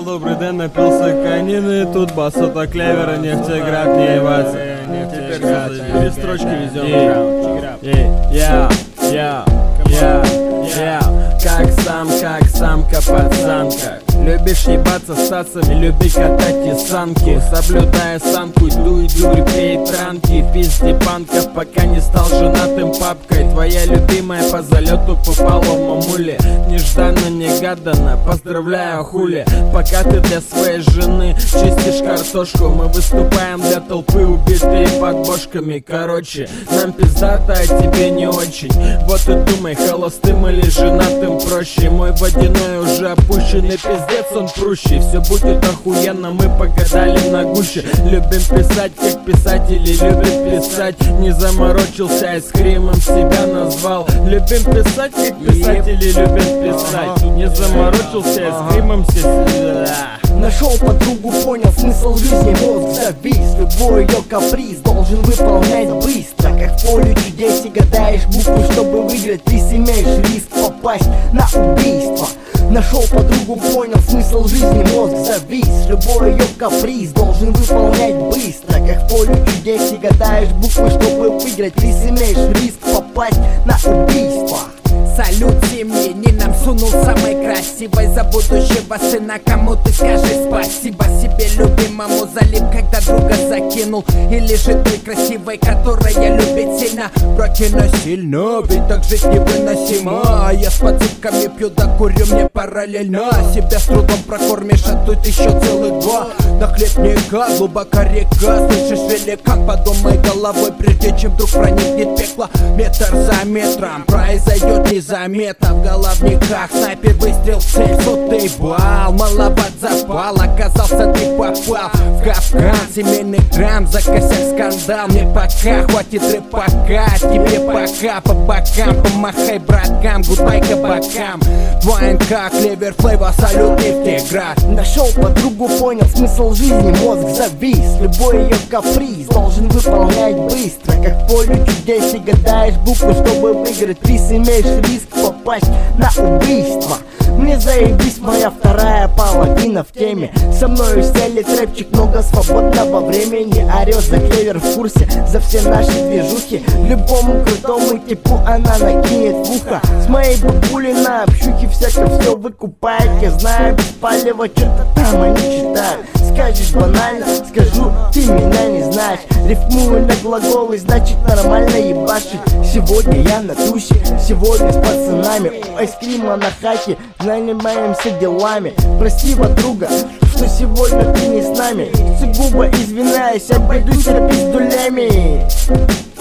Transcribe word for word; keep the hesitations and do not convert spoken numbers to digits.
сказал добрый день, напился конины. Тут басота клевера, нефтеград, не ебаться. Теперь забери строчки везем. Я, я, я, я, как сам, как самка, пацанка. Любишь ебаться с тацами, люби катать и санки. Соблюдая самку, дуй, дурь, пей транки. Пизди панков, пока не стал женатым папкой. Твоя любимая по залету попала в мамуле. Нежданно, негаданно, поздравляю, хули. Пока ты для своей жены чистишь картошку, мы выступаем для толпы, убитые под бошками. Короче, нам пиздато, а тебе не очень. Вот и думай, холостым или женатым проще. Мой водяной уже опущенный пиздец, он прущий. Все будет охуенно, мы погадали на гуще. Любим писать, как писатели любят писать. Не заморочился, айскримом себя назвал. Любим писать, как писатели любят писать. Не заморочился, айскримом себя. Нашел подругу, понял смысл жизни, мозг завис. Любой ее каприз должен выполнять быстро. Как в поле чудес и гадаешь буквы, чтобы выиграть приз, имеешь риск попасть на убийство. Нашел подругу, понял смысл жизни, мозг завис. Любой ее каприз должен выполнять быстро. Как в поле чудес и гадаешь буквы, чтобы выиграть приз, имеешь риск попасть на убийство. Салют семье, не нам сунул самой красивой. За будущего сына кому ты скажи спасибо. Себе любимому залип, когда друга закинул. Или же той красивой, которая любит сильно. Браки насильно, ведь так жить невыносимо. Я с пацанками пью да курю, мне параллельно. Себя с трудом прокормишь, а тут еще целых два. На хлебника, глубока река. Слышишь, великан, подумай головой, прежде чем вдруг проникнет пекло. Метр за метром произойдет незаметно. В головниках снайпер выстрел в цель, сотый бал. Маловат запал, оказался ты попал в капкан семейных драм, за косяк скандал. Мне пока хватит рыбака, тебе пока по бокам. Помахай браткам, гудбай кабакам. ВНК, клевер, флейва, салют, нефтеград. Нашел подругу, понял смысл жизни, мозг завис. Любой ее каприз должен выполнять быстро. Как в поле чудес и гадаешь буквы, чтобы выиграть приз, имеешь риск попасть на убийство. Мне заебись, моя вторая половина в теме. Со мною стелит рэпчик, много свободного времени. Орёт за клевер в курсе, за все наши движухи. Любому крутому типу она накинет в ухо. С моей бабулей на общухе всяко все выкупает. Я знаю, без палева что-то там они читают. Скажешь банально, скажу, ты меня не знаешь. Рифмую на глаголы, значит нормально ебашить. Сегодня я на тусе, сегодня с пацанами. У айскрима на хате, занимаемся делами. Прости, подруга, что сегодня ты не с нами. Сугубо извиняюсь, обойдусь пиздулями.